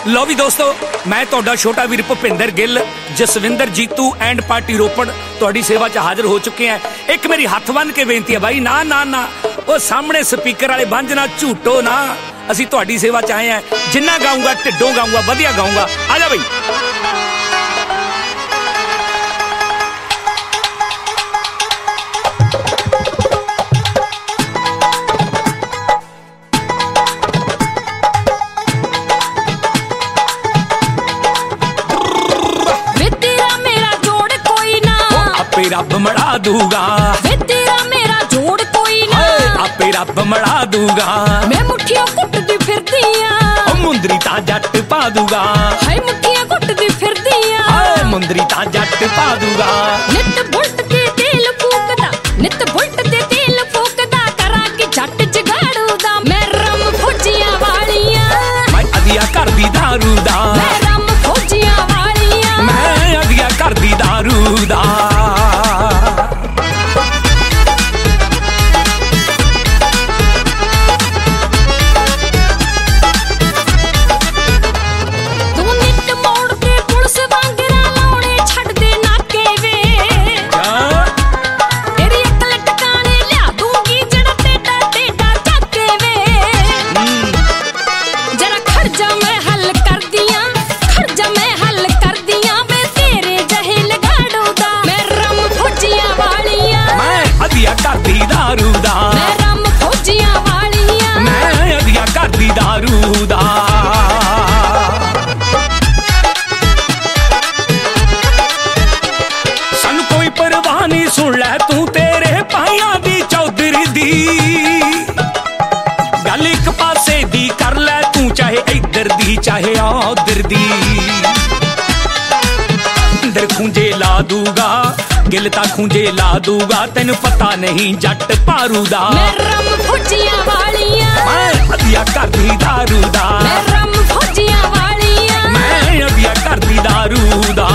लो भी दोस्तों, मैं तुहाडा छोटा वीर भुपिंदर गिल जसविंदर जीतू एंड पार्टी रोपड़ तुहाडी सेवा च हाजिर हो चुके हैं। एक मेरी हथ बन के बेनती है भाई, ना ना ना वो सामने स्पीकर वाले बंज ना झूठो ना, असी तुहाडी सेवा च आए हैं। जिन्ना गाऊंगा ढिड्डों गाऊंगा, वधिया गाऊंगा। आ जा भाई। रब मड़ा दूंगा, तेरा मेरा जोड़ कोई ना, आपे रब मड़ा दूंगा। मैं मुठियां कुटदी फिरदी आ, मुंदरी ता जट पा दूंगा। हाय मुठियां कुटदी फिरदी आ, मुंदरी ता जट पा दूंगा। नित बुलट ते तेल फूकदा, नित बुलट ते तेल फूकदा, करा के जट जगाड़ू दा। मैं रम फौजियां वालियां, मैं अदिया कर दी दारू दा। मैं रम फौजियां वालियां, मैं अदिया कर दी दारू दा। सुन लै तू तेरे भाइयां दी चौधरी दी गल, एक पासे दी कर लै तू, चाहे इधर दी चाहे उधर दी। अंदर खूंजे ला दूंगा, गिल ता खूंजे ला दूंगा, तेन पता नहीं जट पारू दा। मैं रम फौजियां वालियां, मैं अदिया कर दी दारू दा। मैं रम फौजियां वालियां, मैं अदिया कर दी दारू दा।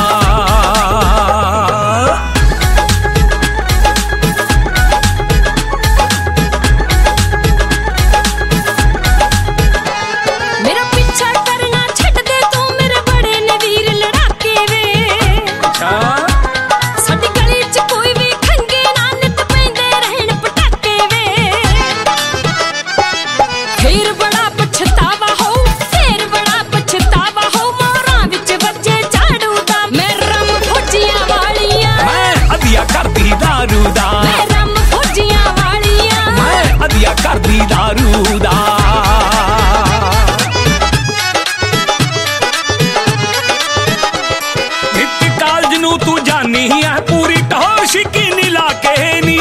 तू जानी है पूरी टौर शिकीनी लाके नी,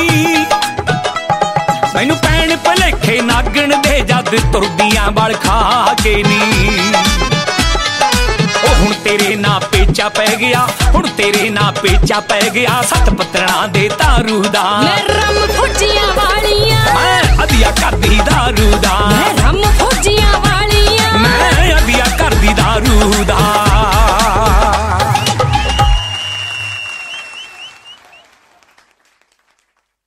मैनू पैण भलेखे नागण दे जद तुरदियां बल खा के नी। ओ हुण तेरे ना पेचा पै गया, हुण तेरे ना पेचा पै गया, सत पत्तरां दे तारू दा। मैं रम फौजियां वालियां, मैं अदिया कर दी दारू दा।